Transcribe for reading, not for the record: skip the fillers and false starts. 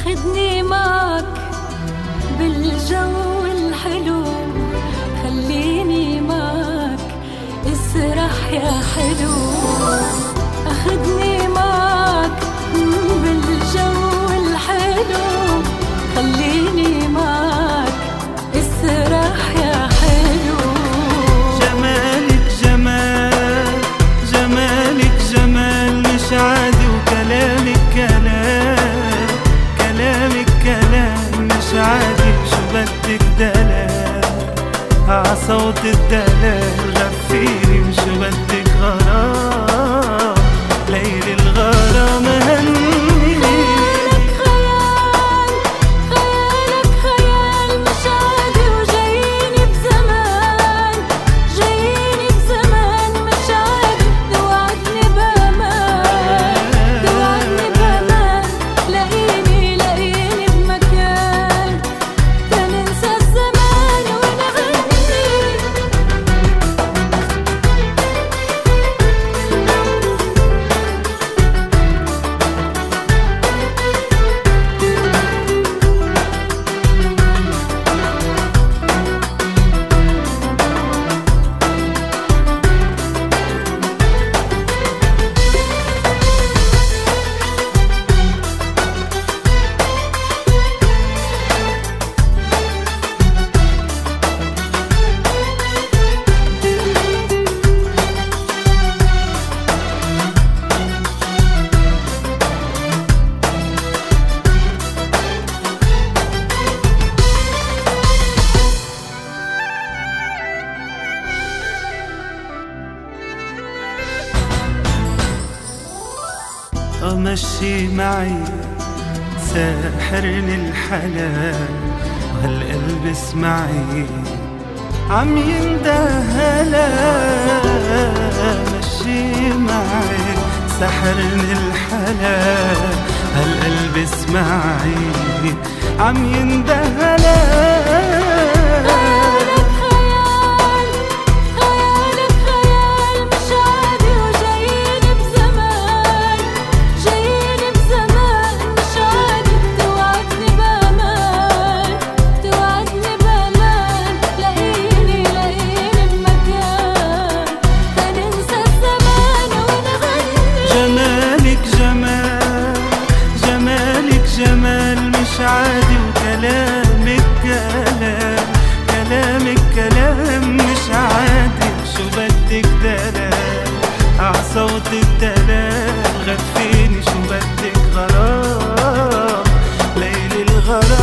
أخدني معك بالجو الحلو، خليني معك اسرح يا حلو. أخدني معك بالجو الحلو، خليني معك اسرح يا حلو. جمالك جمال، جمالك جمال مش عادي، وكلامك كلام، كلامك كلام مش عادي. شو بدك دلال عصوت الدلال غفيني، وشو بدك غرام ليل الغرام هني. مشي معي ساحرني الحلال، وهالقلب اسمعي عم يندهلا. مشي معي ساحرني الحلال، هالقلب اسمعي عم يندهلا. جمال مش عادي، وكلامك كلام، كلامك كلام مش عادي. شو بدك دلال عصوت الدلال غفيني، شو بدك غرام ليل الغرام.